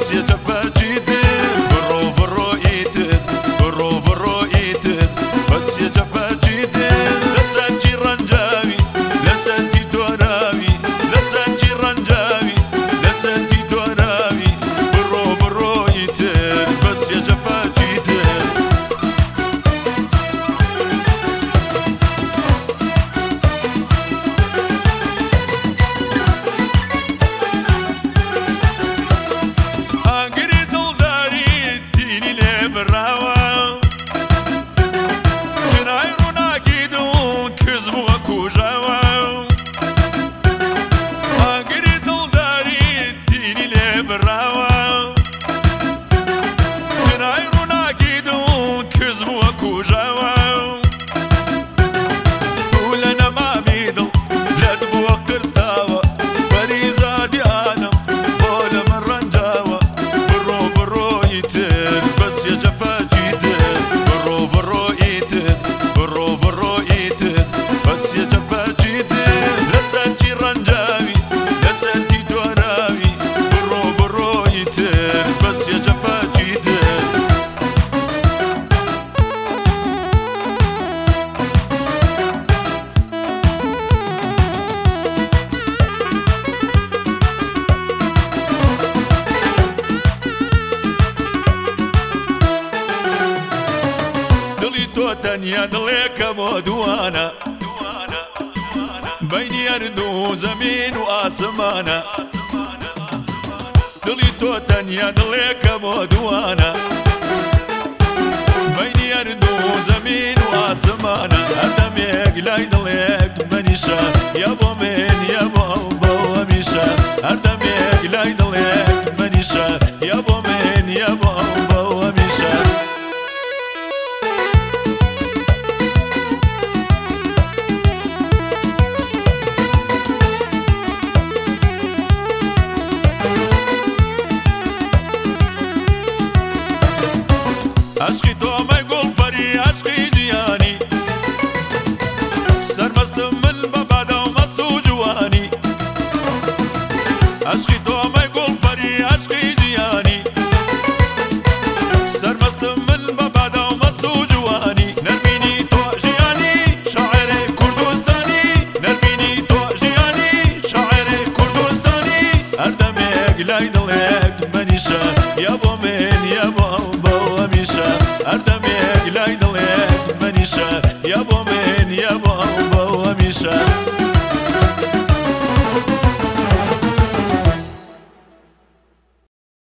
بس يا جفا جديد برو برو ايتد برو برو ايتد بس يا جفا جديد لسانجي رنجاوي لسانتي دوناوي لسانجي رنجاوي لسانتي دوناوي برو برو ايتد بس يا جفا جديد براوا جنايرونا كيدون كذبوا كوجاوا اقري دلداري ديني لي براوا جنايرونا كيدون كذبوا كوجاوا ولنا ما ميدل لا تبوا قرتاوا بريزادي انا ولا من رنجاوا برو برو يتل بس يا جفا جديد برو برو ايتد برو برو ايتد بس يا جفا جديد لسانتي رنجاوي لسانتي دوناوي برو برو ايتد بس يا جفا جديد تانية دليك مودوانا بيني أرض وزمين وآسمانا دليتو تانية دليك مودوانا بيني أرض وزمين وآسمانا أدميك لا يدليك منيشان يابو من يابو بو ميشان أدميك لا يدليك منيشان يابو من يابو بو ميشان عشقي تو ما يقول بري عشقي جياني سرمست من ببعده ومستو جواني عشقي تو ما يقول بري عشقي جياني سرمست من ببعده ومستو جواني نرميني تو جياني شاعر كردستاني نرميني تو جياني شاعر كردستاني أردمك لا يدلك منيشان يابو من يابو أردميك لا يدلك منيشان يابو من يابو بو ميشان